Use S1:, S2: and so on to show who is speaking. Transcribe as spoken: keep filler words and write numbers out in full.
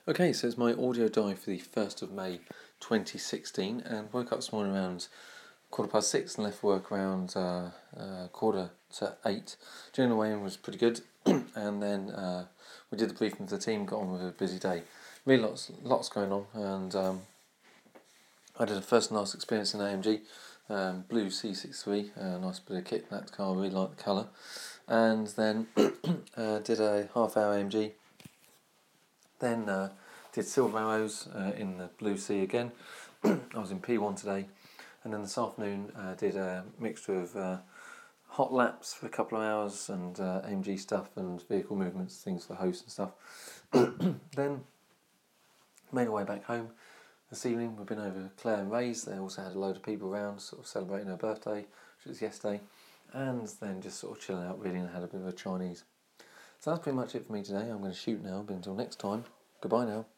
S1: Okay, so it's my audio diary for the first of May twenty sixteen, and woke up this morning around quarter past six and left work around uh, uh, quarter to eight. During the way-in was pretty good, and then uh, we did the briefing for the team, got on with a busy day. Really lots, lots going on, and um, I did a first and last experience in A M G, um, blue C sixty-three, uh, nice bit of kit, that car, I really like the colour, and then uh, did a half hour A M G. Then uh, did Silver Arrows uh, in the Blue Sea again. I was in P one today, and then this afternoon uh, did a mixture of uh, hot laps for a couple of hours and uh, A M G stuff and vehicle movements, things for hosts and stuff. Then made our way back home this evening. We've been over Claire and Ray's. They also had a load of people around, sort of celebrating her birthday, which was yesterday, and then just sort of chilling out, reading, and had a bit of a Chinese. So that's pretty much it for me today. I'm going to shoot now, but until next time, goodbye now.